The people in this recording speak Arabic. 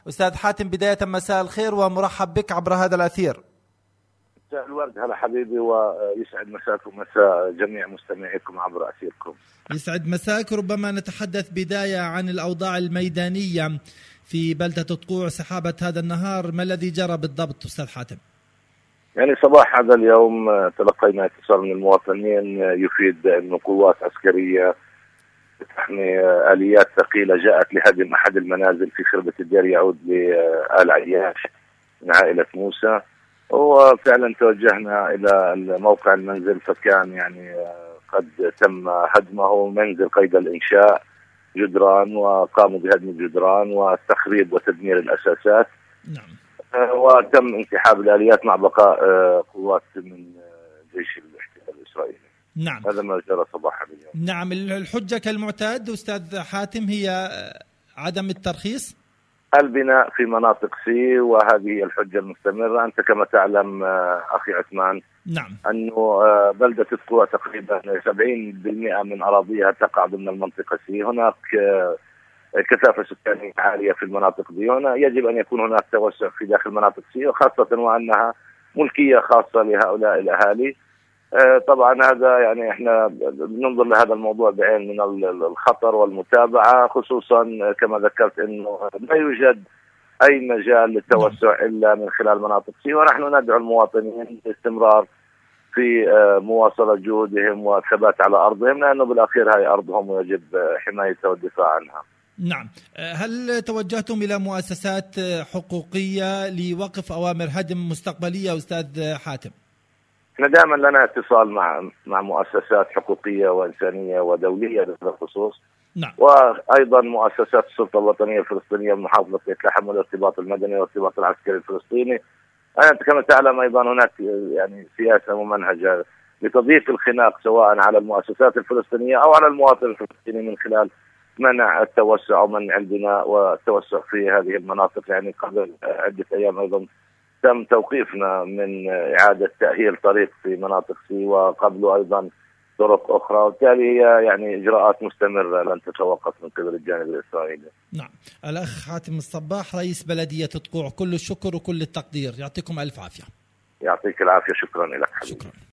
أستاذ حاتم، بداية مساء الخير ومرحب بك عبر هذا الأثير. مساء الورد، هلا حبيبي، ويسعد مساكم ومساء جميع مستمعيكم عبر أثيركم. يسعد مساك. ربما نتحدث بداية عن الأوضاع الميدانية في بلدة طقوع سحابة هذا النهار، ما الذي جرى بالضبط أستاذ حاتم؟ يعني صباح هذا اليوم تلقينا اتصال من المواطنين يفيد أن قوات عسكرية تحمي آليات ثقيلة جاءت لهدم أحد المنازل في خربة الدير يعود لآل عياش من عائلة موسى، وفعلا توجهنا إلى موقع المنزل، فكان يعني قد تم هدمه، منزل قيد الإنشاء جدران، وقاموا بهدم الجدران وتخريب وتدمير الأساسات. نعم. وتم انسحاب الآليات مع بقاء قوات من جيش الاحتلال الإسرائيلي. نعم. هذا ما جرى صباح اليوم. نعم. الحجة كالمعتاد أستاذ حاتم هي عدم الترخيص البناء في مناطق سي، وهذه الحجة المستمرة. أنت كما تعلم أخي عثمان، نعم، أنه بلدة طقوع تقريبا 70% من أراضيها تقع ضمن المنطقة سي. هناك كثافة سكانية عالية في المناطق دي، هنا يجب أن يكون هناك توسع في داخل مناطق سي، وخاصة وأنها ملكية خاصة لهؤلاء الأهالي. طبعا هذا يعني احنا بننظر لهذا الموضوع بعين من الخطر والمتابعة، خصوصا كما ذكرت انه لا يوجد اي مجال للتوسع الا من خلال مناطق سي، ونحن ندعو المواطنين باستمرار في مواصلة جهودهم والثبات على ارضهم، لانه بالاخير هاي ارضهم ويجب حمايتها والدفاع عنها. نعم. هل توجهتم إلى مؤسسات حقوقية لوقف أوامر هدم مستقبلية أستاذ حاتم؟ احنا دائما لنا اتصال مع مؤسسات حقوقية وإنسانية ودولية بهذا الخصوص. نعم. وأيضا مؤسسات السلطة الوطنية الفلسطينية بمحافظة بيت لحم والارتباط المدني والارتباط العسكري الفلسطيني. أنت كما تعلم أيضا هناك يعني سياسة ممنهجة لتضييق الخناق سواء على المؤسسات الفلسطينية أو على المواطن الفلسطيني من خلال منع التوسع ومنع البناء والتوسع في هذه المناطق. يعني قبل عدة أيام أيضا تم توقيفنا من إعادة تأهيل طريق في مناطق سي، وقبله أيضا طرق أخرى، وبالتالي هي يعني إجراءات مستمرة لن تتوقف من قبل الجانب الإسرائيلي. نعم. الأخ حاتم الصباح رئيس بلدية طقوع، كل الشكر وكل التقدير، يعطيكم ألف عافية. يعطيك العافية، شكرا لك حبيبي. شكرا.